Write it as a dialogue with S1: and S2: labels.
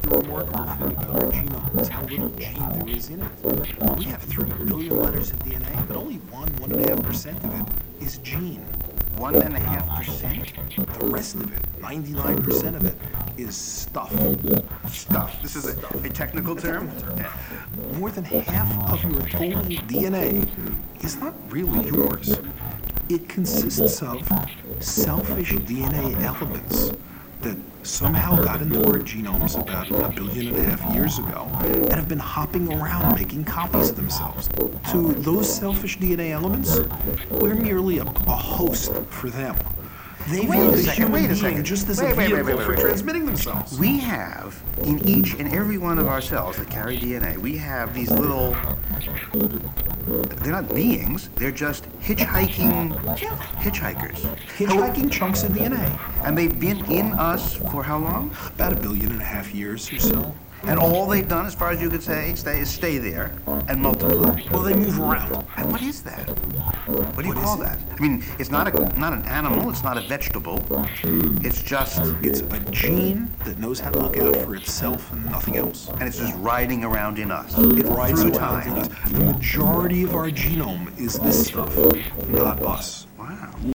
S1: remarkable thing about our genome is how little gene there is in it. We have 3 billion letters of DNA, but only 1.5% of it is gene.
S2: 1.5%?
S1: The rest of it, 99% of it, is stuff.
S2: Stuff. This is a technical term?
S1: More than half of your total DNA is not really yours. It consists of selfish DNA elements that somehow got into our genomes about 1.5 billion years ago and have been hopping around making copies of themselves. To those selfish DNA elements, we're merely a host for them. They view the human being just as a vehicle for transmitting themselves.
S2: We have, in each and every one of our cells that carry DNA, we have these little, they're not beings, they're just hitchhikers.
S1: Hitchhiking chunks of DNA.
S2: And they've been in us for how long?
S1: About 1.5 billion years or so.
S2: And all they've done, as far as you could say, is stay there and multiply.
S1: Well, they move around.
S2: And what is that? What do you call that? I mean, it's not an animal, it's not a vegetable. It's just...
S1: It's a gene that knows how to look out for itself and nothing else.
S2: And it's just riding around in us.
S1: It rides
S2: through
S1: around
S2: time.
S1: in us. The majority of our genome is this stuff, not us.
S2: Wow.